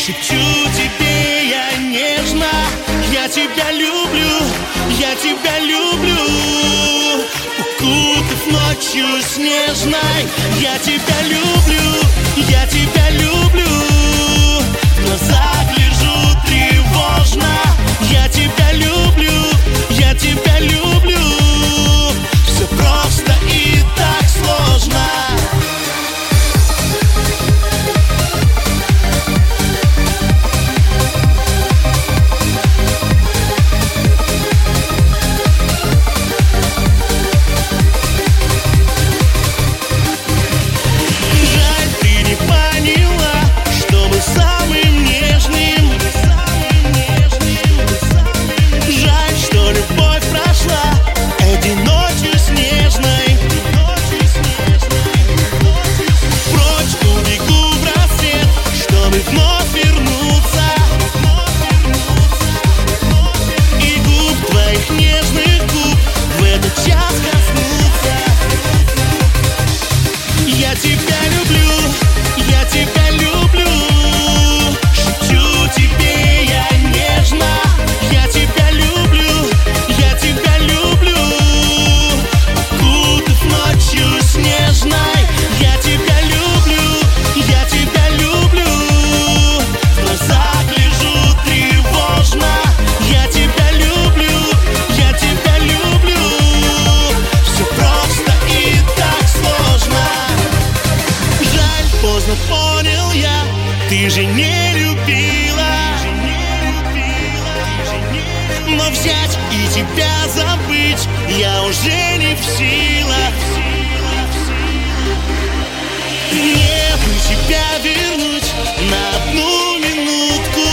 Шепчу тебе я нежно, я тебя люблю, я тебя люблю. Укутав ночью снежной, я тебя люблю, я тебя люблю. В глазах гляжу тревожно, я тебя люблю, я тебя люблю. Все просто и так сложно. Я тебя люблю, я тебя люблю. Шепчу тебе я нежно, я тебя люблю, я тебя люблю. Укутав ночью снежной, я тебя люблю, я тебя люблю. В глазах гляжу тревожно, я тебя люблю, я тебя люблю. Все просто и так сложно. Поздно понял я, ты же не любила. Но взять и тебя забыть я уже не в силах. Мне бы тебя вернуть на одну минутку.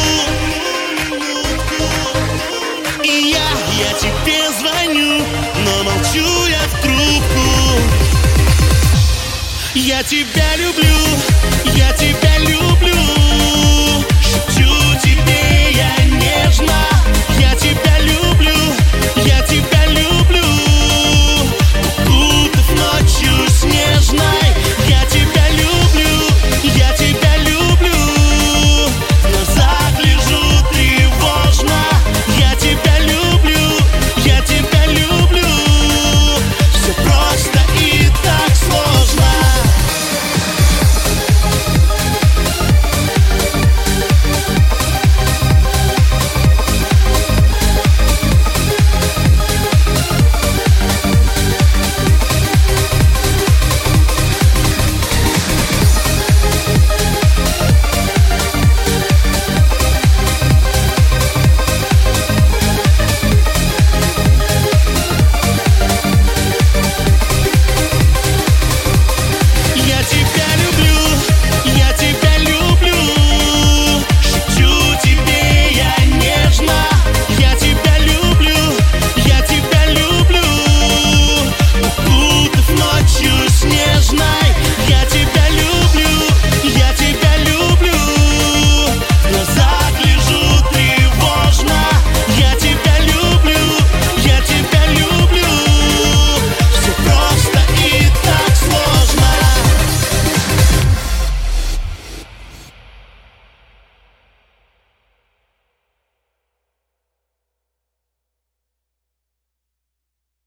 И я тебе звоню, но молчу я в трубку. Я тебя люблю.